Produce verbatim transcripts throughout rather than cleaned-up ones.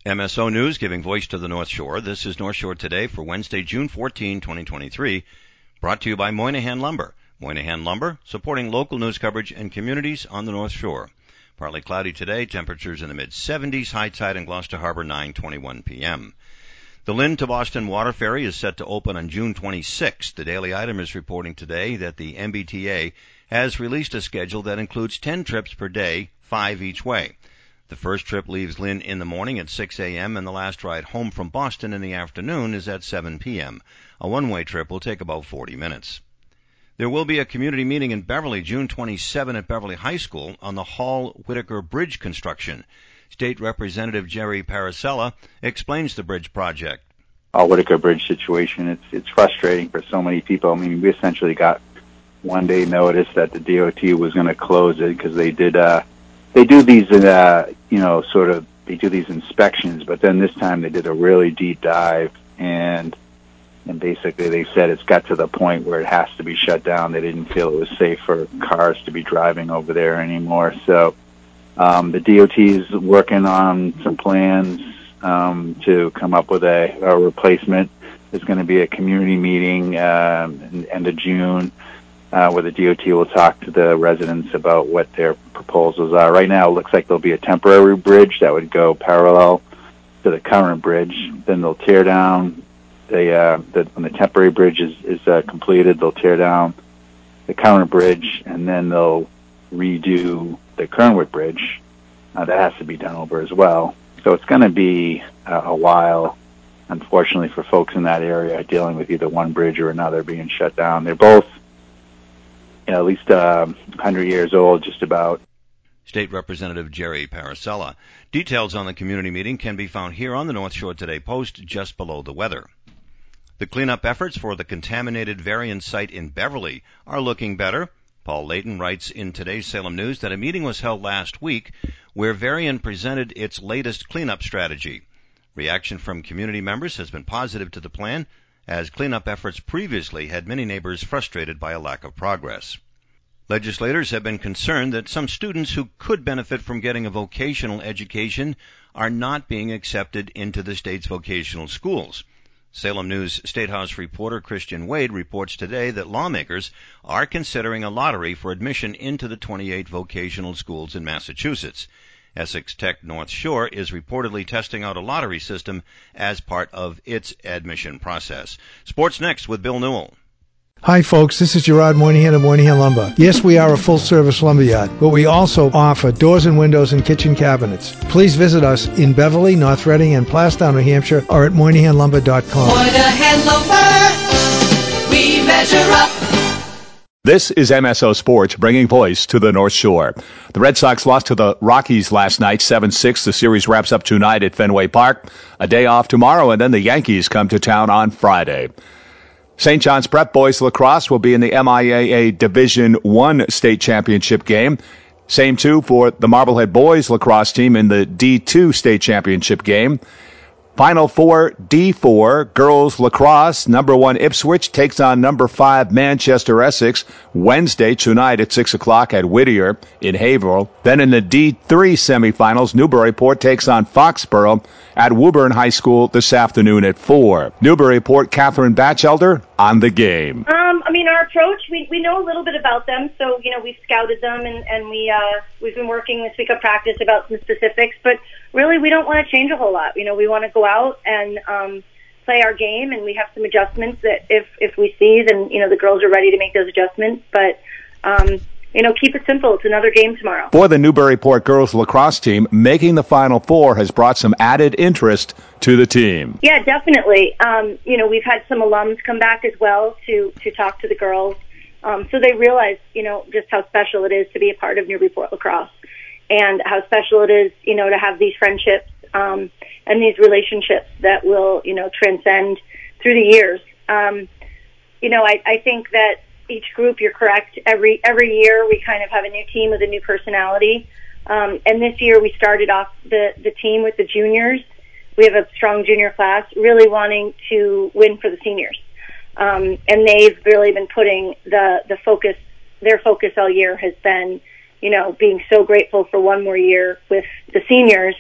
M S O News, giving voice to the North Shore. This is North Shore Today for Wednesday, June fourteenth, twenty twenty-three, brought to you by Moynihan Lumber. Moynihan Lumber, supporting local news coverage and communities on the North Shore. Partly cloudy today, temperatures in the mid-seventies, high tide in Gloucester Harbor, nine twenty-one p.m. The Lynn to Boston water ferry is set to open on June twenty-sixth. The Daily Item is reporting today that the M B T A has released a schedule that includes ten trips per day, five each way. The first trip leaves Lynn in the morning at six a.m. and the last ride home from Boston in the afternoon is at seven p.m. A one-way trip will take about forty minutes. There will be a community meeting in Beverly June twenty-seventh at Beverly High School on the Hall-Whitaker Bridge construction. State Representative Jerry Paracella explains the bridge project. Hall-Whitaker Bridge situation, it's it's frustrating for so many people. I mean, we essentially got one day notice that the D O T was going to close it because they did uh they do these uh you know sort of they do these inspections, but then this time they did a really deep dive and and basically they said it's got to the point where it has to be shut down. They didn't feel it was safe for cars to be driving over there anymore. So um the D O T is working on some plans um to come up with a, a replacement. There's going to be a community meeting um in the end of June Uh, where the D O T will talk to the residents about what their proposals are. Right now, it looks like there'll be a temporary bridge that would go parallel to the current bridge. Then they'll tear down the, uh, the when the temporary bridge is, is uh, completed, they'll tear down the current bridge, and then they'll redo the Kernwood Bridge. Uh, that has to be done over as well. So it's going to be uh, a while, unfortunately, for folks in that area dealing with either one bridge or another being shut down. They're both You know, at least uh, one hundred years old, just about. State Representative Jerry Paracella. Details on the community meeting can be found here on the North Shore Today Post, just below the weather. The cleanup efforts for the contaminated Varian site in Beverly are looking better. Paul Layton writes in today's Salem News that a meeting was held last week where Varian presented its latest cleanup strategy. Reaction from community members has been positive to the plan, as cleanup efforts previously had many neighbors frustrated by a lack of progress. Legislators have been concerned that some students who could benefit from getting a vocational education are not being accepted into the state's vocational schools. Salem News State House reporter Christian Wade reports today that lawmakers are considering a lottery for admission into the twenty-eight vocational schools in Massachusetts. Essex Tech North Shore is reportedly testing out a lottery system as part of its admission process. Sports next with Bill Newell. Hi, folks. This is Gerard Moynihan of Moynihan Lumber. Yes, we are a full-service lumberyard, but we also offer doors and windows and kitchen cabinets. Please visit us in Beverly, North Reading, and Plastown, New Hampshire, or at Moynihan Lumber dot com. Moynihan Lumber, we measure up. This is M S O Sports, bringing voice to the North Shore. The Red Sox lost to the Rockies last night, seven six. The series wraps up tonight at Fenway Park. A day off tomorrow, and then the Yankees come to town on Friday. Saint John's Prep Boys Lacrosse will be in the M I A A Division One State Championship game. Same, too, for the Marblehead Boys Lacrosse team in the D two State Championship game. Final four, D four, girls lacrosse. Number one, Ipswich takes on number five, Manchester Essex, Wednesday tonight at six o'clock at Whittier in Haverhill. Then in the D three semifinals, Newburyport takes on Foxborough at Woburn High School this afternoon at four. Newburyport, Catherine Batchelder on the game. Um, I mean, our approach, we we know a little bit about them, so, you know, we've scouted them, and, and we, uh, we've been working this week of practice about some specifics, but really we don't want to change a whole lot. You know, we want to go out and um, play our game, and we have some adjustments that if, if we see, then, you know, the girls are ready to make those adjustments, but, um, you know, keep it simple. It's another game tomorrow. For the Newburyport girls lacrosse team, making the Final Four has brought some added interest to the team. Yeah, definitely. Um, you know, we've had some alums come back as well to, to talk to the girls. Um, so they realize, you know, just how special it is to be a part of Newburyport lacrosse and how special it is, you know, to have these friendships um, and these relationships that will, you know, transcend through the years. Um, you know, I, I think that each group, you're correct, every every year we kind of have a new team with a new personality. Um, and this year we started off the, the team with the juniors. We have a strong junior class, really wanting to win for the seniors. Um, and they've really been putting the, the focus, their focus all year has been, you know, being so grateful for one more year with the seniors,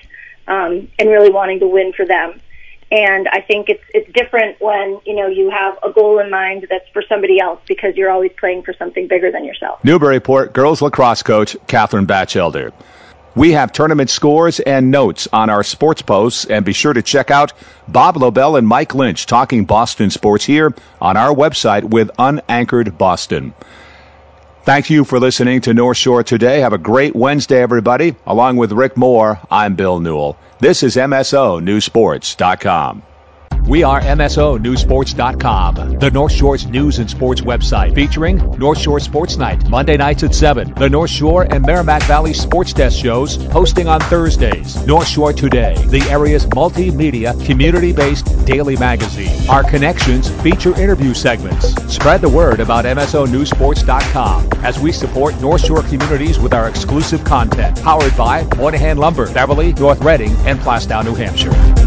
um, and really wanting to win for them. And I think it's it's different when, you know, you have a goal in mind that's for somebody else because you're always playing for something bigger than yourself. Newburyport girls lacrosse coach Catherine Batchelder. We have tournament scores and notes on our sports posts, and be sure to check out Bob Lobel and Mike Lynch talking Boston sports here on our website with Unanchored Boston. Thank you for listening to North Shore Today. Have a great Wednesday, everybody. Along with Rick Moore, I'm Bill Newell. This is M S O News Sports dot com. We are M S O News Sports dot com, the North Shore's news and sports website, featuring North Shore Sports Night, Monday nights at seven. The North Shore and Merrimack Valley Sports Desk shows, hosting on Thursdays. North Shore Today, the area's multimedia, community-based daily magazine. Our Connections feature interview segments. Spread the word about M S O News Sports dot com as we support North Shore communities with our exclusive content. Powered by Moynihan Lumber, Beverly, North Reading, and Plastown, New Hampshire.